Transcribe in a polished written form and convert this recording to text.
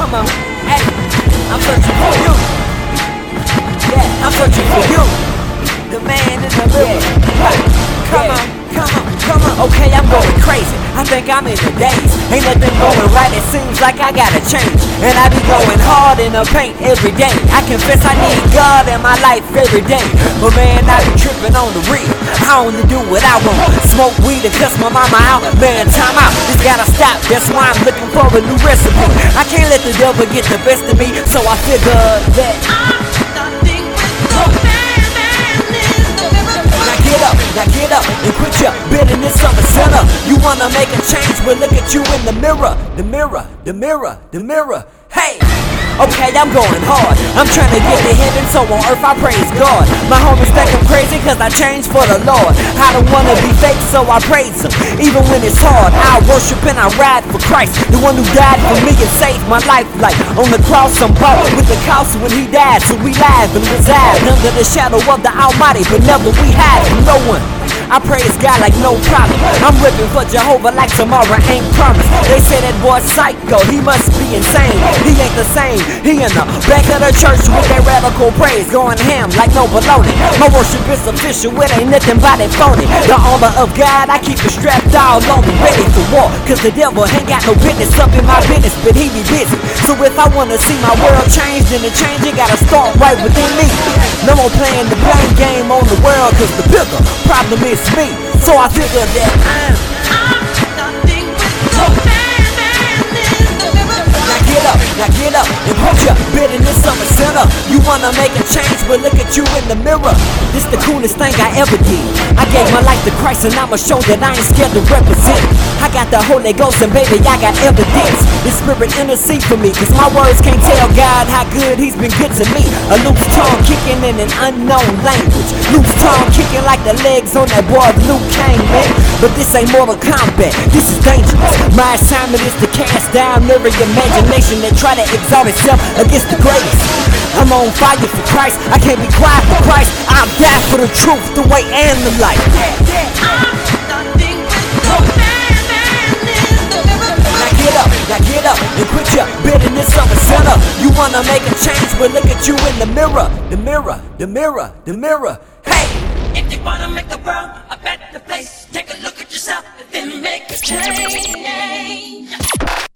come on. Hey, I'm searching for you. Yeah, I'm searching for you. The man in the mirror. Come on, come on, come on. Okay, I'm going crazy. I think I'm in the daze. Ain't nothing going right, it seems like I gotta change. And I be going hard in the paint every day. I confess I need God in my life every day. But man, I be tripping on the real. I only do what I want. Smoke weed and cuss my mama out. Man, time out, this gotta stop. That's why I'm looking for a new recipe. I can't let the devil get the best of me, so I figured that Now get up and quit your bitterness of a sinner. You wanna make a change, well look at you in the mirror. The mirror, the mirror, the mirror. Hey! Okay, I'm going hard. I'm trying to get to heaven, so on earth I praise God. My homies think I'm crazy cause I changed for the Lord. I don't wanna be fake, so I praise Him. Even when it's hard, I worship and I ride for Christ, the one who died for me and saved my life. Like on the cross, I'm bought with the cost when He died. So we live and reside under the shadow of the Almighty, but never we hide from no one. I praise God like no problem. I'm ripping for Jehovah like tomorrow ain't promised. They say that boy's psycho, he must be insane. He ain't the same, he in the back of the church with that radical praise, going ham like no baloney. My worship is official, it ain't nothing but it phony. The armor of God, I keep it strapped all on me, ready for war. Cause the devil ain't got no business up in my business, but he be busy. So if I wanna see my world change, then the change it gotta start right within me. No more playing the blame game on the world, cause the bigger problem is me. So I figured that Now get up and put your bitterness on the center. You wanna make a change, well look at you in the mirror. This the coolest thing I ever did. I gave my life to Christ and I'ma show that I ain't scared to represent. I got the Holy Ghost and baby I got evidence. The Spirit intercede for me, cause my words can't tell God how good He's been good to me. A loose tongue kicking in an unknown language. Loose tongue kicking like the legs on that boy Luke Kane, man. But this ain't Mortal Kombat, this is dangerous. My assignment is to cast down every imagination that try to exalt itself against the greatest. I'm on fire for Christ, I can't be quiet for Christ. I'll die for the truth, the way and the light. Now get up and quit your bitterness of a sinner. You wanna make a change, well look at you in the mirror. The mirror, the mirror, the mirror. Hey! If you wanna make the world a better place, take a look at yourself and then make a change.